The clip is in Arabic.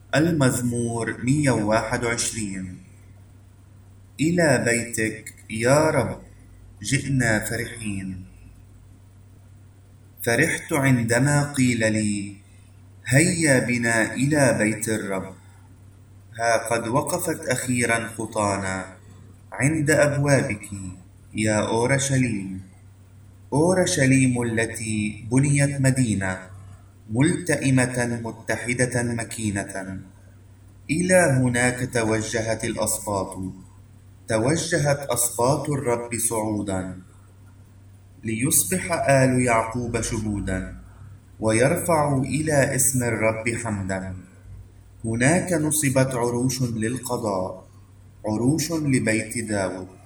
المزمور 121. إلى بيتك يا رب جئنا فرحين. فرحت عندما قيل لي هيا بنا إلى بيت الرب. ها قد وقفت أخيرا خطانا عند أبوابك يا أورشليم. أورشليم التي بنيت مدينة ملتئمة متحدة مكينة. إلى هناك توجهت أسباط الرب صعودا، ليصبح آل يعقوب شهودا، ويرفع إلى اسم الرب حمدا. هناك نصبت عروش للقضاء، عروش لبيت داود.